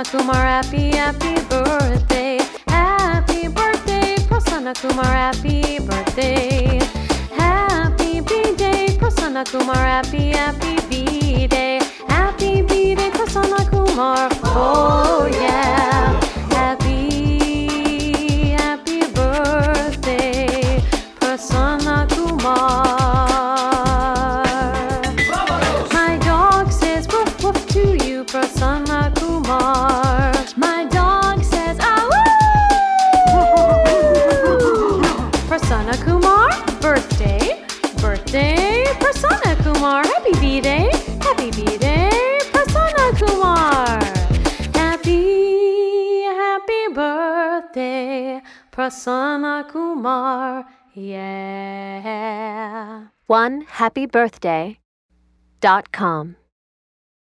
Kumar, happy, happy birthday. Happy birthday, Prasanna Kumar, happy birthday. Happy B-Day, Prasanna Kumar, happy, happy B-Day. Happy B-Day, Prasanna Kumar, oh yeah. Happy, happy birthday, Prasanna Kumar. My dog says woof woof to you, Prasanna Kumar. My dog says ah woo. Prasanna Kumar, birthday, birthday, Prasanna Kumar. Happy B-Day, happy B-Day, Prasanna Kumar. Happy, happy birthday, Prasanna Kumar, yeah. OneHappyBirthday.com